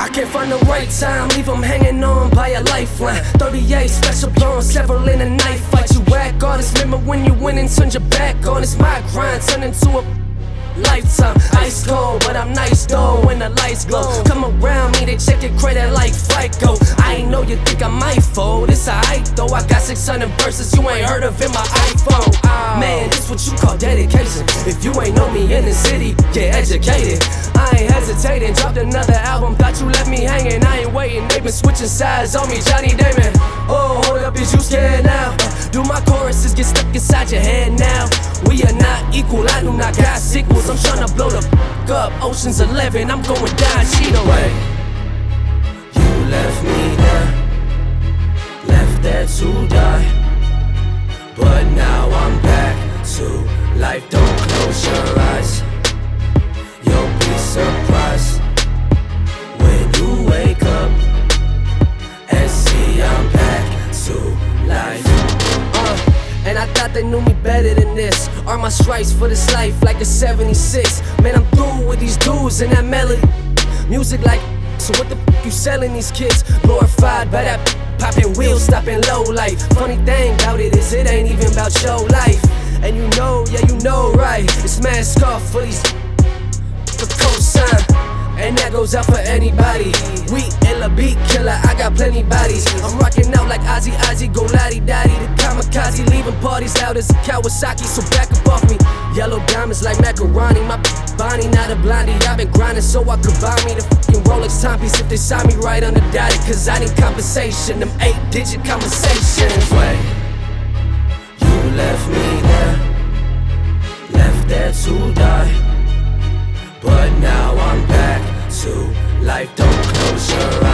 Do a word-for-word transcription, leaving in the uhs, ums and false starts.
I can't find the right time, leave them hanging on by a lifeline. Thirty-eight special blown, several in a knife fight. You whack artists, remember when you went and turned your back on. It's my grind, turn into a lifetime. Ice cold, but I'm nice though when the lights glow. Come around me, they check your credit like FICO. I ain't know you think I might fold. It's alright though, I got six hundred verses you ain't heard of in my iPhone. Man, this what you call dedication. If you ain't know me in the city, get educated. I ain't hesitating, dropped another album, thought you left me hanging. I ain't waiting, they been switching sides on me, Johnny Damon. Oh, hold up, is you scared now? Uh, do my choruses get stuck inside your head now? We are not equal, I do not got sequels. I'm tryna blow the f*** up, Ocean's Eleven, I'm going down, cheat away. You left me there, left there to die. But now I'm back to life, don't close your eyes. You'll be surprised when you wake up and see I'm back to life. uh, And I thought they knew me better than this. Are my stripes for this life like a seventy-six. Man, I'm through with these dudes and that melody. Music like, so what the f*** you selling these kids? Glorified by that popping wheels, stopping low life. Funny thing about it is it ain't even about your life. And you know, yeah you know right, it's mask off for these for cosign. And that goes out for anybody. We illa beat killer, I got plenty bodies. I'm rocking out like Ozzy, Ozzy, go laddie-daddy. The kamikaze, leaving parties loud as a Kawasaki, so back up off me. Yellow diamonds like macaroni, my Bonnie, not a blondie. I've been grinding so I could buy me the fucking Rolex timepiece if they sign me right under dotted. Cause I need compensation, them eight-digit conversations. Wait, you left me there, left there to die. But now I'm back to life, don't close your eyes.